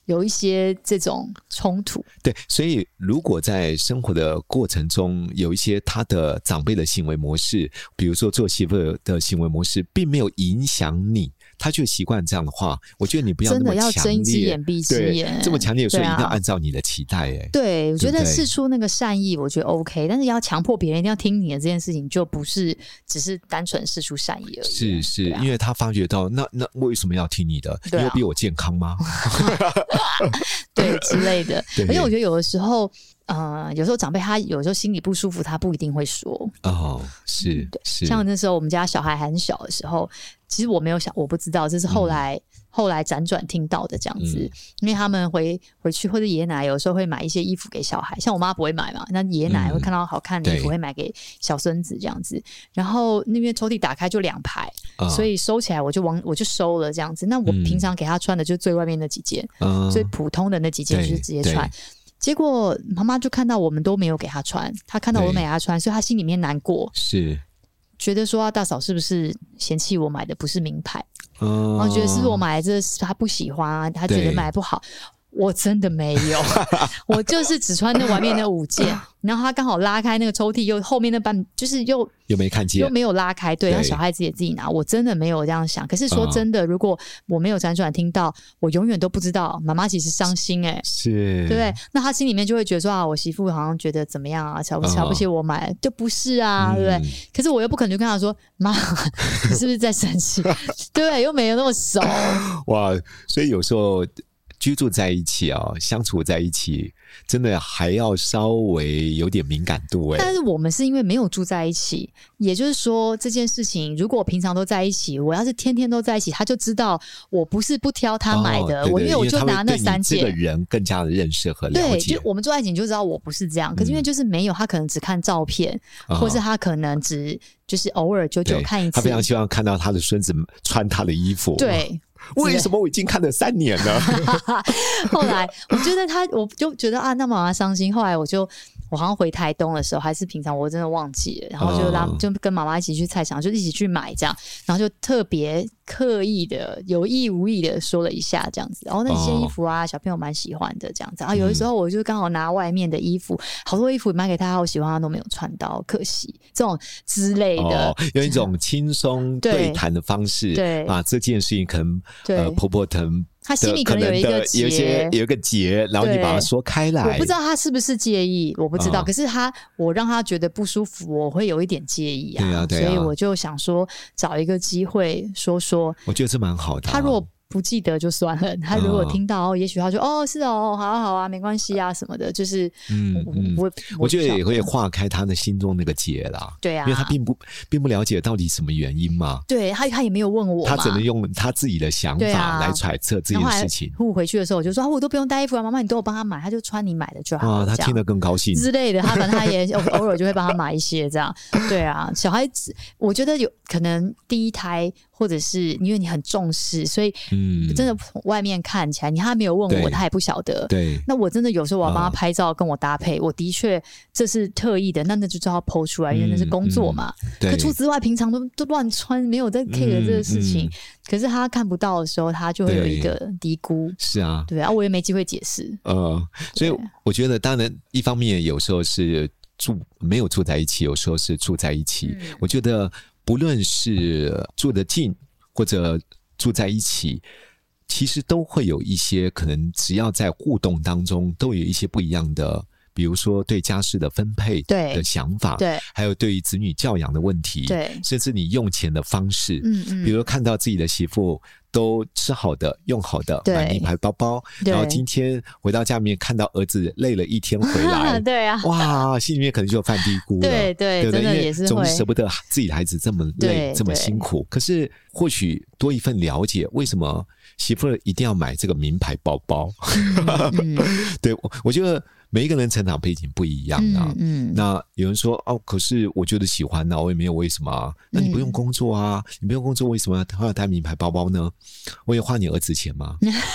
有一些这种冲突。 对，所以如果在生活的过程中有一些他的长辈的行为模式，比如说做媳妇的行为模式并没有影响你，他就习惯这样的话，我觉得你不要那么强烈， 真的要睁一只眼闭一只眼， 这么强烈，所以一定要按照你的期待。 对，我觉得释出那个善意我觉得 OK， 但是要强迫别人一定要听你的这件事情就不是只是单纯释出善意而已。 是，因为他发觉到那为什么要听你的？你有比我健康吗？ 对之类的。而且我觉得有的时候长辈他有时候心里不舒服，他不一定会说。 是， 像那时候我们家小孩还很小的时候，其实我没有想，我不知道，这是后来辗转听到的这样子。因为他们回去或者爷爷奶奶有时候会买一些衣服给小孩，像我妈不会买嘛，那爷爷奶奶会看到好看的衣服会买给小孙子这样子。然后那边抽屉打开就2排，所以收起来我就收了这样子。那我平常给他穿的就是最外面那几件，最普通的那几件就是直接穿。结果妈妈就看到我们都没有给他穿，他看到我没给他穿，所以他心里面难过， 是觉得说大嫂是不是嫌弃我买的不是名牌，然后觉得是不是我买的这是他不喜欢，他觉得买不好。我真的没有我就是只穿那外面那5件，然后他刚好拉开那个抽屉，又后面那半就是又没看见， 又没有拉开，对，让小孩子也自己拿。我真的没有这样想。可是说真的，如果我没有辗转听到，我永远都不知道妈妈其实伤心是， 对不对？那他心里面就会觉得说我媳妇好像觉得怎么样啊，瞧不起我买，就不是啊，对不对？可是我又不可能就跟他说，妈，你是不是在生气？对不对？又没有那么熟。 哇，所以有时候居住在一起相处在一起，真的还要稍微有点敏感度。 但是我们是因为没有住在一起，也就是说这件事情如果我平常都在一起，我要是天天都在一起，他就知道我不是不挑他买的。 对， 因为我就拿那3件， 这个人更加的认识和了解。 对，就我们住在一起你就知道我不是这样。可是因为就是没有，他可能只看照片，或是他可能只就是偶尔久久看一次。 他非常希望看到他的孙子穿他的衣服。 对， 为什么我已经看了3年了？ 后来我觉得我就觉得那妈妈伤心。后来我好像回台东的时候，还是平常我真的忘记了，然后就跟妈妈一起去菜场，就一起去买这样，然后就特别刻意的有意无意的说了一下这样子。然后那些衣服小朋友蛮喜欢的这样子。有的时候我就刚好拿外面的衣服，好多衣服买给他，好喜欢他都没有穿到，可惜这种之类的。 用一种轻松对谈的方式， 对把这件事情可能婆婆疼。 他心里可能有一个结， 有一个结，然后你把它说开来。 我不知道他是不是介意，我不知道。可是我让他觉得不舒服，我会有一点介意啊。对啊，所以我就想说，找一个机会说。 我觉得这蛮好的。 他如果不记得就算了，他如果听到也许他就是好啊，没关系啊什么的，就是我觉得也会化开他的心中那个结啦。 对啊， 因为他并不了解到底什么原因嘛。 对，他也没有问我嘛， 他只能用他自己的想法来揣测这件事情。 我回去的时候我就说我都不用带衣服啊，妈妈你都有帮他买，他就穿你买的就好。 他听得更高兴之类的。反正他也偶尔就会帮他买一些这样。对啊，小孩子我觉得有可能第一胎或者是因为你很重视，所以真的从外面看起来，他没有问我，他也不晓得。 对， 那我真的有时候我要帮他拍照，跟我搭配，我的确这是特意的，那就知道 po 出来，因为那是工作嘛。可除此之外，平常都乱穿，没有在 care 这个事情。可是他看不到的时候，他就会有一个嘀咕。 是啊， 对啊，我也没机会解释。 所以我觉得，当然一方面有时候是没有住在一起，有时候是住在一起。我觉得不论是住得近或者住在一起，其实都会有一些可能，只要在互动当中，都有一些不一样的，比如说对家事的分配的想法， 对， 还有对于子女教养的问题， 对， 甚至你用钱的方式，比如说看到自己的媳妇都吃好的用好的，买名牌包包，然后今天回到家里面看到儿子累了一天回来对啊， 哇，心里面可能就有犯嘀咕了， 对对对，真的也是会， 总舍不得自己的孩子这么累这么辛苦。可是或许多一份了解，为什么媳妇一定要买这个名牌包包？对，我觉得每一个人成长背景不一样啊。那有人说可是我觉得喜欢啊，我也没有为什么啊。那你不用工作啊，你不用工作，为什么要带名牌包包呢？我也花你儿子钱吗？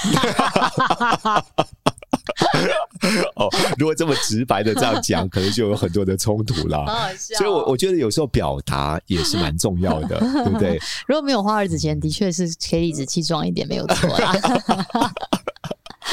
如果这么直白的这样讲，可能就有很多的冲突啦。所以我觉得有时候表达也是蛮重要的，对不对？ 如果没有花儿子钱，的确是可以理直气壮一点，没有错啦。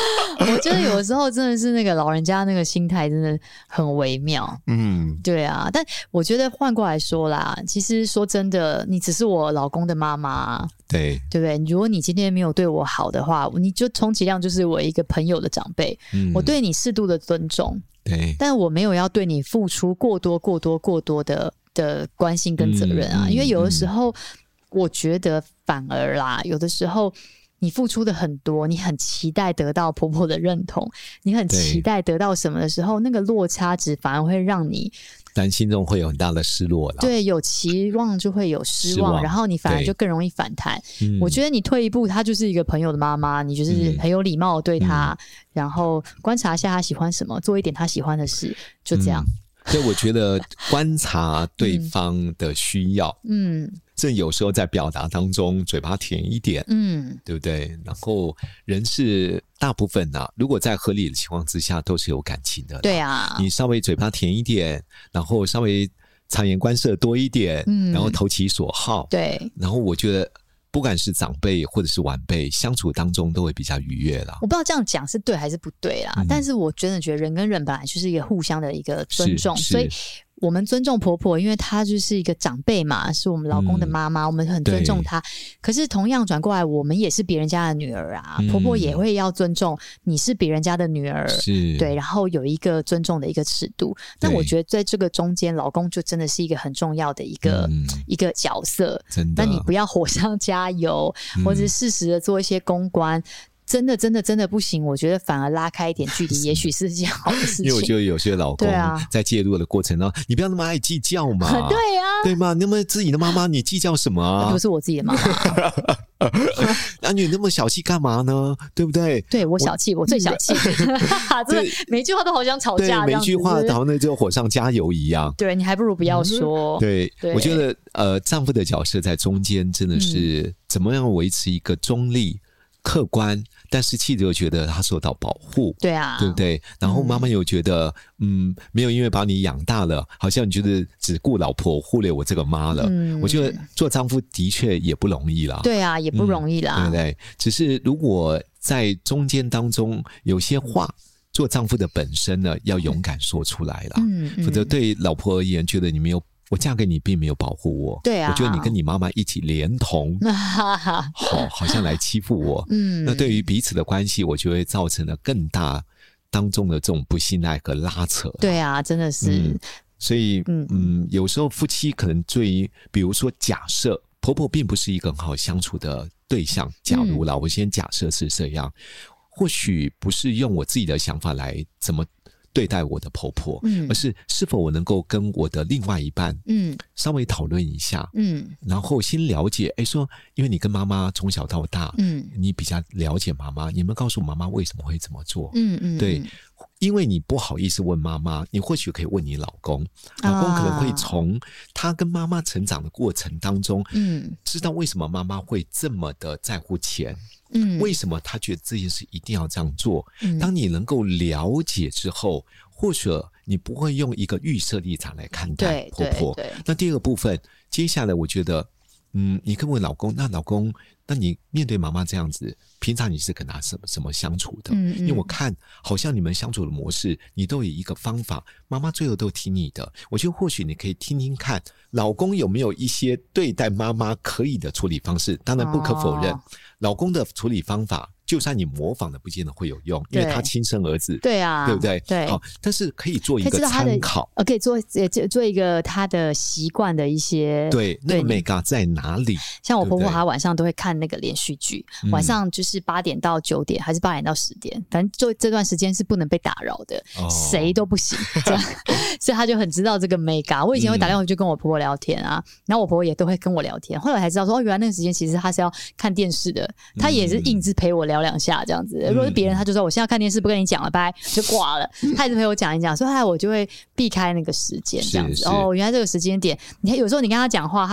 我觉得有的时候真的是那个老人家那个心态真的很微妙。对啊，但我觉得换过来说啦，其实说真的，你只是我老公的妈妈，对不对？如果你今天没有对我好的话，你就充其量就是我一个朋友的长辈，我对你适度的尊重，对，但我没有要对你付出过多的关心跟责任啊，因为有的时候我觉得反而啦，有的时候你付出的很多，你很期待得到婆婆的认同，你很期待得到什么的时候，那个落差值反而会让你但心中会有很大的失落啦。 对，有期望就会有失望，然后你反而就更容易反弹。我觉得你退一步，她就是一个朋友的妈妈，你就是很有礼貌的对她，然后观察一下她喜欢什么，做一点她喜欢的事，就这样。 所以我觉得观察对方的需要，这有时候在表达当中嘴巴甜一点，对不对？然后人是大部分啊，如果在合理的情况之下都是有感情的， 对啊， 你稍微嘴巴甜一点，然后稍微察言观色多一点，然后投其所好， 对， 然后我觉得不管是长辈或者是晚辈，相处当中都会比较愉悦啦。我不知道这样讲是对还是不对啦，但是我真的觉得人跟人本来就是一个互相的一个尊重，所以我们尊重婆婆，因为她就是一个长辈嘛，是我们老公的妈妈，我们很尊重她。可是同样转过来，我们也是别人家的女儿啊，婆婆也会要尊重你是别人家的女儿，对，然后有一个尊重的一个尺度。那我觉得在这个中间，老公就真的是一个很重要的一个角色。那你不要火上加油，或者适时的做一些公关。真的不行，我觉得反而拉开一点距离也许是一件好的事情。 因为我觉得有些老公在介入的过程中，你不要那么爱计较嘛。 对啊， 对吗？那么自己的妈妈你计较什么啊？ 不是我自己的妈妈。 那你那么小气干嘛呢？对不对？ 对，我小气，我最小气。真的每一句话都好想吵架， 每一句话好像就火上加油一样。 对，你还不如不要说。 对，我觉得丈夫的角色在中间真的是怎么样维持一个中立客观，但是妻子又觉得他受到保护， 对啊， 对不对？然后妈妈又觉得没有因为把你养大了，好像你觉得只顾老婆忽略我这个妈了。我觉得做丈夫的确也不容易啦。对啊，也不容易啦，对不对？只是如果在中间当中有些话，做丈夫的本身呢要勇敢说出来啦，否则对老婆而言，觉得你没有。我嫁给你并没有保护我，对啊，我觉得你跟你妈妈一起连同好像来欺负我，那对于彼此的关系我就会造成了更大当中的这种不信赖和拉扯。对啊，真的是所以有时候夫妻可能对于比如说假设婆婆并不是一个很好相处的对象，假如啦，我先假设是这样，或许不是用我自己的想法来怎么对待我的婆婆，而是否我能够跟我的另外一半稍微讨论一下，然后先了解，说因为你跟妈妈从小到大，你比较了解妈妈，你们告诉妈妈为什么会这么做，对，因为你不好意思问妈妈，你或许可以问你老公，老公可能会从他跟妈妈成长的过程当中，知道为什么妈妈会这么的在乎钱，为什么他觉得这件事一定要这样做，当你能够了解之后，或许你不会用一个预设立场来看待婆婆。那第二个部分，接下来我觉得你跟我老公，那老公，那你面对妈妈这样子，平常你是跟他什么相处的？因为我看好像你们相处的模式，你都有一个方法，妈妈最后都听你的。我觉得或许你可以听听看，老公有没有一些对待妈妈可以的处理方式。当然不可否认，老公的处理方法，就算你模仿的不见得会有用，因为他亲生儿子，对啊，对不对？对，好，但是可以做一个参考，可以做一个他的习惯的一些，对，那个 mega 在哪里？像我婆婆，她晚上都会看那个连续剧，晚上就是8点到9点，还是8点到10点，反正就这段时间是不能被打扰的，谁都不行，这样，所以她就很知道这个 mega。我以前会打电话去跟我婆婆聊天啊，然后我婆婆也都会跟我聊天，后来才知道说，原来那个时间其实她是要看电视的，她也是硬是陪我聊2下这样子。如果是别人，他就说我现在要看电视，不跟你讲了，拜，就挂了。他一直陪我讲一讲，所以后来我就会避开那个时间这样子。原来这个时间点，你看有时候你跟他讲话，他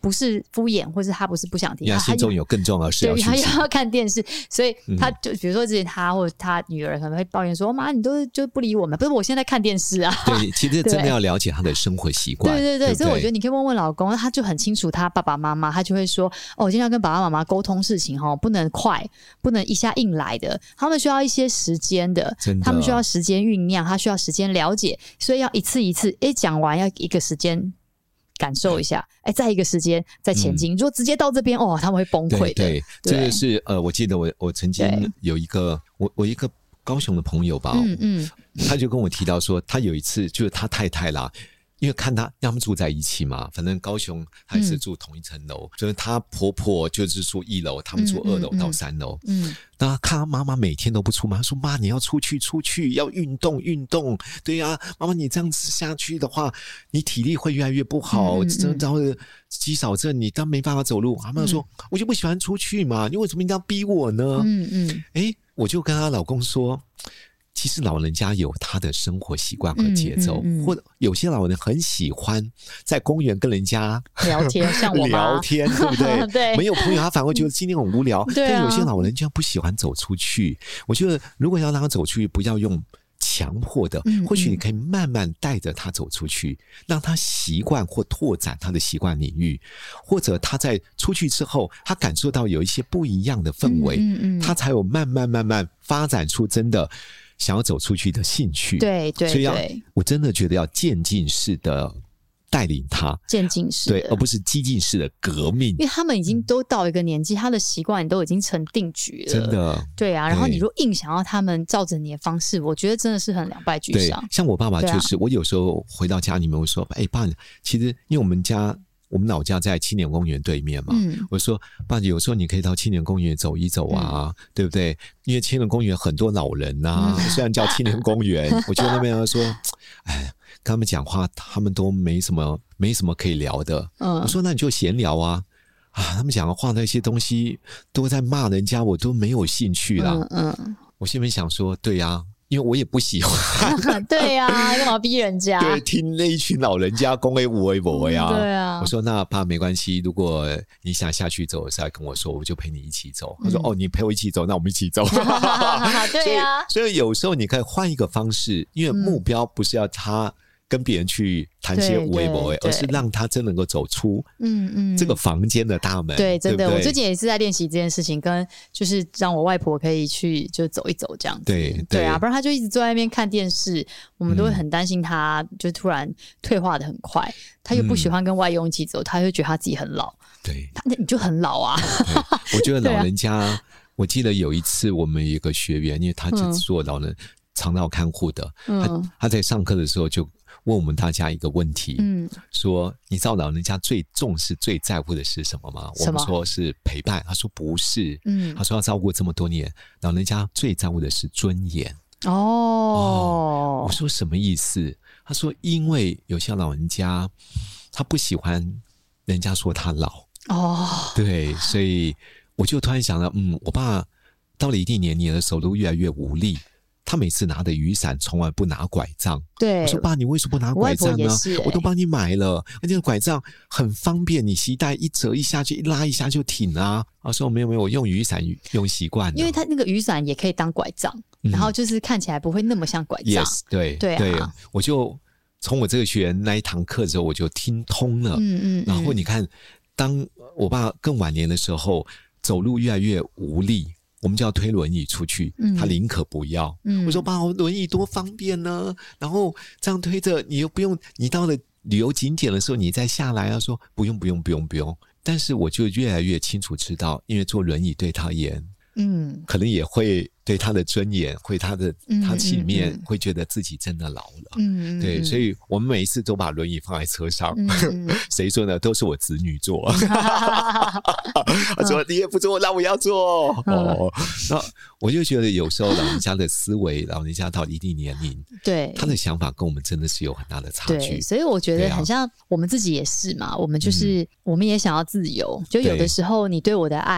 不是敷衍，或是他不是不想听， 他心中有更重要的事要去对，他要看电视，所以他就比如说之前他或者他女儿可能会抱怨说：“妈，你就不理我们，不是我现在看电视啊。” 对，其实真的要了解他的生活习惯。 对，所以我觉得你可以问问老公，他就很清楚他爸爸妈妈，他就会说：“哦，我今天要跟爸爸妈妈沟通事情不能快，不能一下硬来的，他们需要一些时间的，他们需要时间酝酿，他需要时间了解，所以要一次一次，讲完要一个时间。”感受一下，再一个时间再前进。如果直接到这边，他们会崩溃的。 对，这个是我记得我曾经有一个我一个高雄的朋友吧，他就跟我提到说，他有一次就是他太太啦。因为看他们住在一起嘛，反正高雄还是住同一层楼，就是她婆婆就是住1楼，他们住2楼到3楼。那看她妈妈每天都不出门，她说：“妈，你要出去，要运动。对啊，妈妈你这样子下去的话，你体力会越来越不好，然后肌少症你当没办法走路。”她妈妈说：“我就不喜欢出去嘛，你为什么一定要逼我呢？”我就跟她老公说。其实老人家有他的生活习惯和节奏，或者有些老人很喜欢在公园跟人家聊天，像我妈聊天，对不对？ 对， 没有朋友他反而觉得今天很无聊。 但有些老人家不喜欢走出去。我觉得如果要让他走出去，不要用强迫的，或许你可以慢慢带着他走出去，让他习惯或拓展他的习惯领域，或者他在出去之后，他感受到有一些不一样的氛围，他才有慢慢发展出真的。想要走出去的兴趣， 对， 所以我真的觉得要渐进式的带领他， 渐进式的， 对，而不是激进式的革命。 因为他们已经都到一个年纪，他的习惯都已经成定局了， 真的， 对啊。然后你如果硬想要他们照着你的方式，我觉得真的是很两败俱伤。 对，像我爸爸就是，我有时候回到家里面，我说：“爸，其实因为我们老家在青年公园对面嘛，我说爸，有时候你可以到青年公园走一走啊，对不对？因为青年公园很多老人啊，虽然叫青年公园，我觉得那边说，跟他们讲话，他们都没什么可以聊的。我说那你就闲聊啊，他们讲的话那些东西都在骂人家，我都没有兴趣啦。我心里面想说，对啊。因为我也不喜欢对啊，干嘛逼人家？ 对，听那一群老人家讲有的没的呀。 对啊， 我说那爸没关系，如果你想下去走的时候跟我说，我就陪你一起走。他说你陪我一起走，那我们一起走。 对啊， 所以有时候你可以换一个方式，因为目标不是要他跟别人去谈些有的没的，而是让他真能够走出这个房间的大门。 对，真的， 对对， 我最近也是在练习这件事情，跟就是让我外婆可以去就走一走这样子。对啊，不然他就一直坐在那边看电视，我们都会很担心他就突然退化的很快。他又不喜欢跟外佣一起走，他就觉得他自己很老。对，那你就很老啊。 我觉得老人家，我记得有一次我们有一个学员，因为他是做老人长照看护的，他在上课的时候就问我们大家一个问题，说你知道老人家最重视最在乎的是什么吗？我们说是陪伴，他说不是，他说要照顾这么多年，老人家最在乎的是尊严。我说什么意思？他说因为有些老人家他不喜欢人家说他老，对，所以我就突然想到，我爸到了一定年龄的手都越来越无力。他每次拿的雨伞从来不拿拐杖。对，我说爸，你为什么不拿拐杖呢？我都帮你买了，而且拐杖很方便，你携带一折一下去，一拉一下就挺啊。他说没有，我用雨伞用习惯了， 因为他那个雨伞也可以当拐杖，然后就是看起来不会那么像拐杖。 Yes， 对，我就从我这个学员那一堂课之后，我就听通了。然后你看，当我爸更晚年的时候，走路越来越无力。我们就要推轮椅出去，他宁可不要。我说爸，轮椅多方便呢，然后这样推着你又不用，你到了旅游景点的时候你再下来。他说不用。但是我就越来越清楚知道，因为坐轮椅对他而言，可能也会对他的尊严，会他心里面会觉得自己真的老了。对，所以我们每一次都把轮椅放在车上。谁说呢？都是我子女坐。他说你也不坐，那我要坐。那我就觉得有时候老人家的思维，老人家到一定年龄，对他的想法跟我们真的是有很大的差距。 所以我觉得很像我们自己也是嘛，我们就是我们也想要自由，就有的时候你对我的爱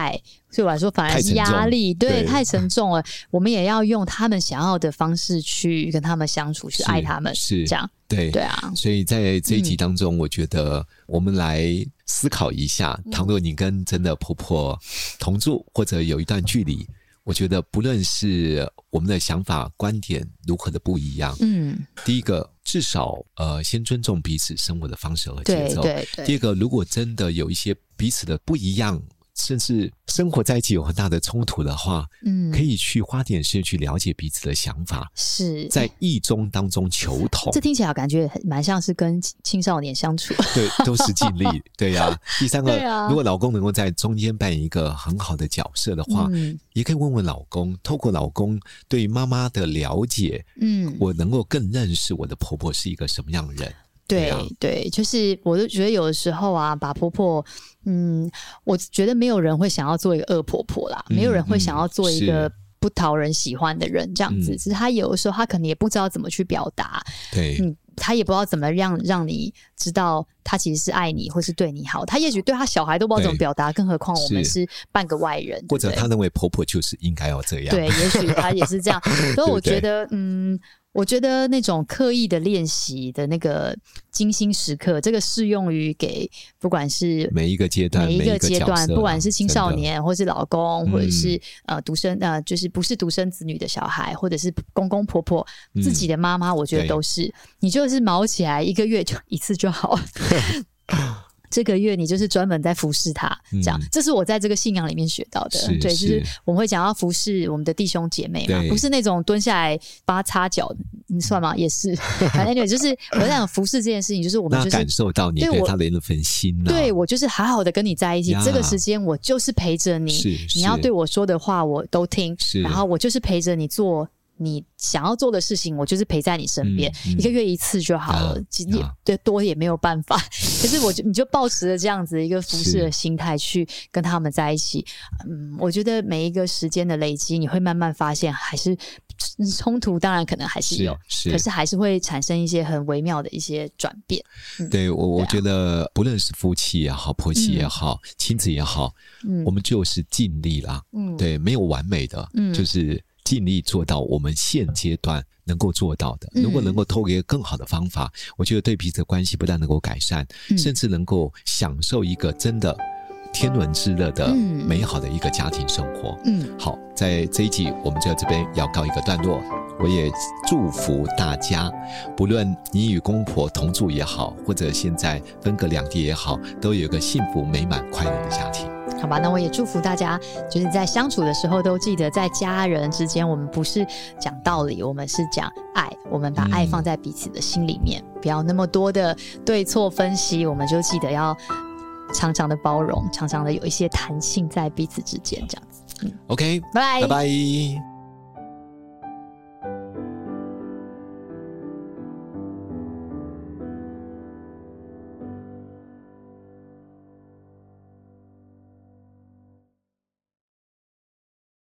对我来说反而是压力，对， 对， 太沉重了。我们也要用他们想要的方式去跟他们相处，去爱他们， 是这样。 对对啊， 所以在这一集当中，我觉得我们来思考一下，倘若你跟真的婆婆同住或者有一段距离，我觉得不论是我们的想法观点如何的不一样，第一个至少先尊重彼此生活的方式和节奏， 对。 第二个，如果真的有一些彼此的不一样，甚至生活在一起有很大的冲突的话，可以去花点时间去了解彼此的想法， 是在意中当中求同。 这听起来感觉蛮像是跟青少年相处， 对，都是尽力，对呀。第三个，如果老公能够在中间扮演一个很好的角色的话，也可以问问老公，透过老公对于妈妈的了解，我能够更认识我的婆婆是一个什么样的人。 对，就是我都觉得有的时候啊，把婆婆，我觉得没有人会想要做一个恶婆婆啦，没有人会想要做一个不讨人喜欢的人这样子，只是他有的时候他可能也不知道怎么去表达， 对， 他也不知道怎么让你知道他其实是爱你或是对你好，他也许对他小孩都不知道怎么表达，更何况我们是半个外人， 或者他认为婆婆就是应该要这样， 对，也许他也是这样，所以我觉得我觉得那种刻意的练习的那个精心时刻，这个适用于给不管是每一个阶段， 不管是青少年，或是老公，或者是独生就是不是独生子女的小孩，或者是公公婆婆，自己的妈妈，我觉得都是，你就是毛起来1个月就一次就好了。这个月你就是专门在服侍他，这样，这是我在这个信仰里面学到的。对，就是我们会讲要服侍我们的弟兄姐妹嘛，不是那种蹲下来帮他擦脚，你算吗？也是，反正就是我在讲服侍这件事情，就是我们就是感受到你对他的那份心啊， 对我就是好好的跟你在一起，这个时间我就是陪着你，你要对我说的话我都听，然后我就是陪着你做你想要做的事情，我就是陪在你身边，1个月1次就好了，其实也多也没有办法。可是你就抱持着这样子一个服侍的心态去跟他们在一起，我觉得每一个时间的累积，你会慢慢发现，还是冲突当然可能还是有，可是还是会产生一些很微妙的一些转变。 对，我觉得不论是夫妻也好，婆媳也好，亲子也好，我们就是尽力啦，对，没有完美的，就是尽力做到我们现阶段能够做到的，如果能够透过一个更好的方法，我觉得对彼此的关系不但能够改善，甚至能够享受一个真的天伦之乐的美好的一个家庭生活。好，在这一集我们就在这边要告一个段落，我也祝福大家，不论你与公婆同住也好，或者现在分隔两地也好，都有一个幸福美满快乐的家庭。 好吧，那我也祝福大家，就是在相处的时候都记得，在家人之间，我们不是讲道理，我们是讲爱，我们把爱放在彼此的心里面，不要那么多的对错分析，我们就记得要常常的包容，常常的有一些弹性在彼此之间，这样子。 OK， 拜拜。 拜拜。